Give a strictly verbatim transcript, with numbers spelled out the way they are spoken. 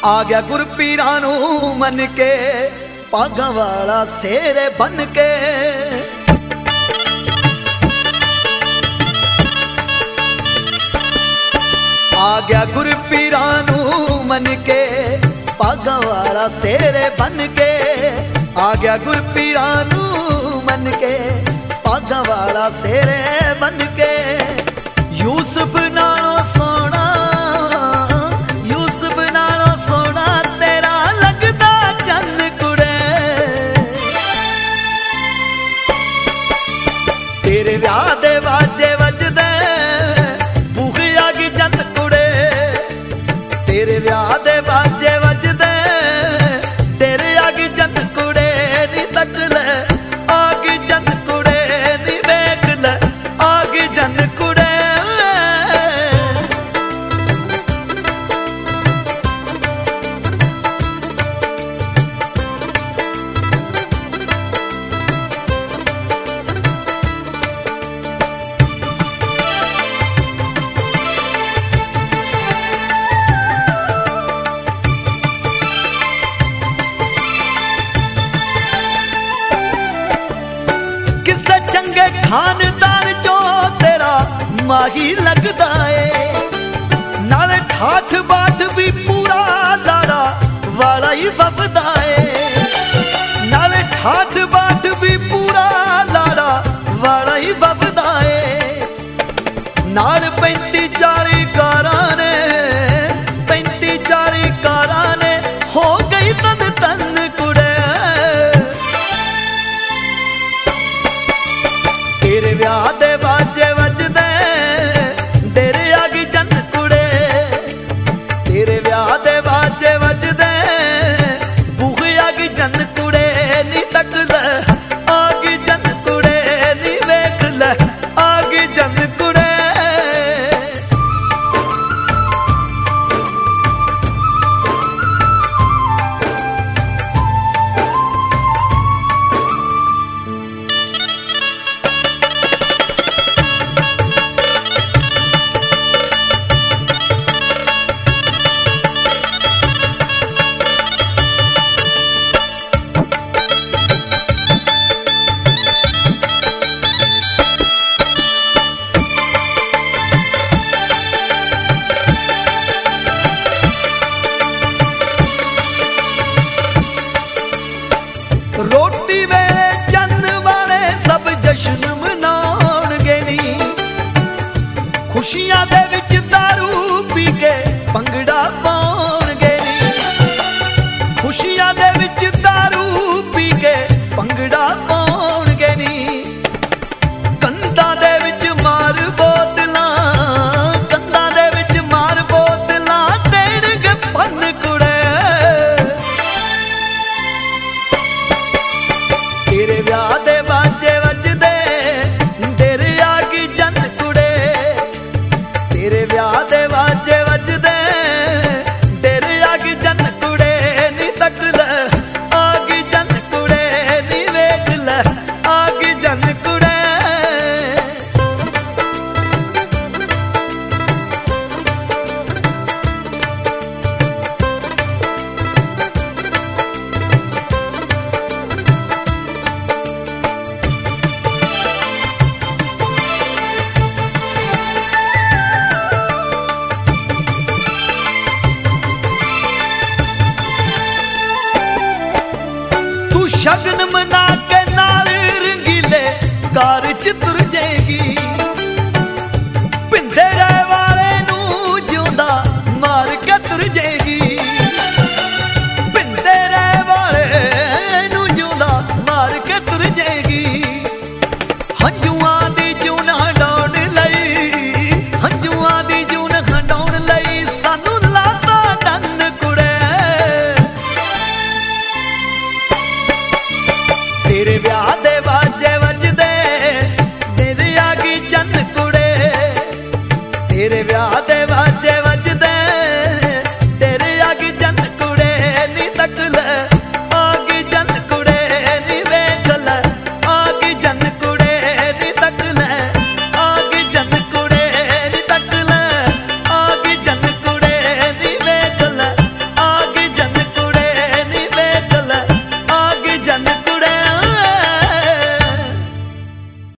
आ गया गुरपीरां नू मन के पागां वाला शेरे बन के। आ गया गुरपीरां नू मन के पागां वाला शेरे बन के। आ गया गुरपीरां नू मन के पागां वाला शेरे बन के। यूसुफ नालों सोना यूसुफ नालों सोना तेरा लगदा चंद कुड़े। तेरे ब्याह दे बाजे वजदे भूख आगी जंद कुड़े। तेरे ब्याह दे बाजे वजदे तेरे आगी जंद कुड़े। नी तक ले आगी जंद कुड़े नी वेख ले आगी जंद कुड़े। खानदान जो तेरा माही लगदा है। नाले ठाठ बाट भी पूरा लाड़ा वाला ही वफदा है। नाले ठाठ बाट भी पूरा लाड़ा वाला ही वफदा है। नाल पैंती चाली कारां ने पैंती चाली कारां ने हो गई तन तन कुड़े। तेरे ब्याह दे बाजे वजदे तेरे आगी जन कुड़े। तेरे ब्याह दे बाजे वजदे भूख आगी जन कुड़े। नी तक ले आगी जन कुड़े नी वेख ले आगी जन कुड़े। रोटी वेले चंद वाले सब जश्न मनाउणगे नी। खुशियां दे विच दारू पी के भंगड़ा पाउणगे नी। खुशियां दे विच दारू पी के भंगड़ा पाउणगे नी। कंधां दे विच मार बोतलां कंधां दे विच मार बोतलां देणगे फन कुड़े। तेरे ब्याह दे बाजे वजदे तेरे आगी जन कुड़े। तेरे ब्याह दे बाजे वजदे तेरे आगी जन कुड़े। नी तक ले आगी जन कुड़े नी वेख ले आगी जन कुड़े। शगन मना के नाल रंगीले कार च तुर जाएगी।